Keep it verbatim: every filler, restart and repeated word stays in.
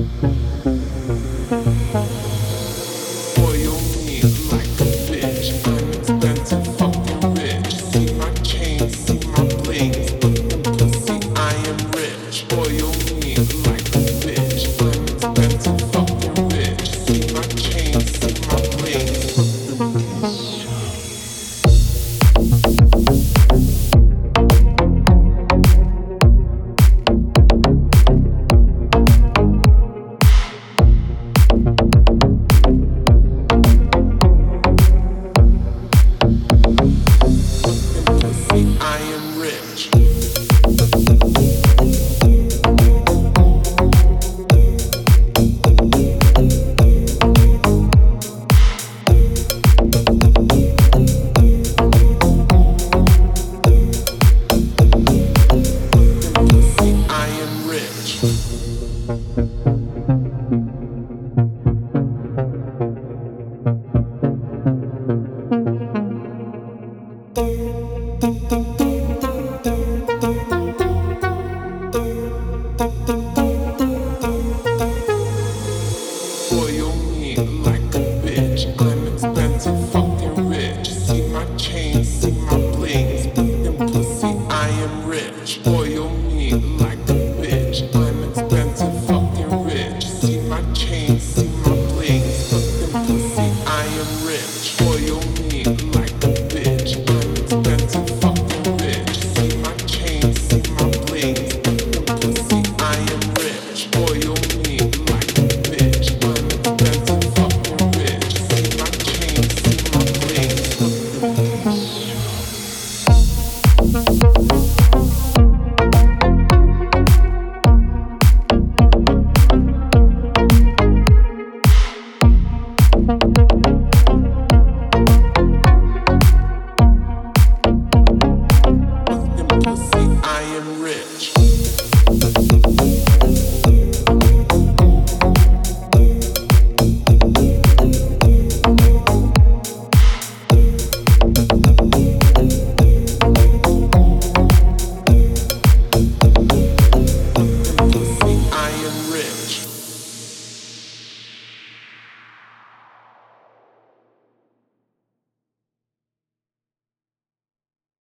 Spoil me like a bitch. I'm expensive, fucking rich. See my chain, see my bling. Pussy, I am rich. Spoil me like a bitch. I'm expensive, fucking rich. See my chain, see my bling. I am rich. I am rich.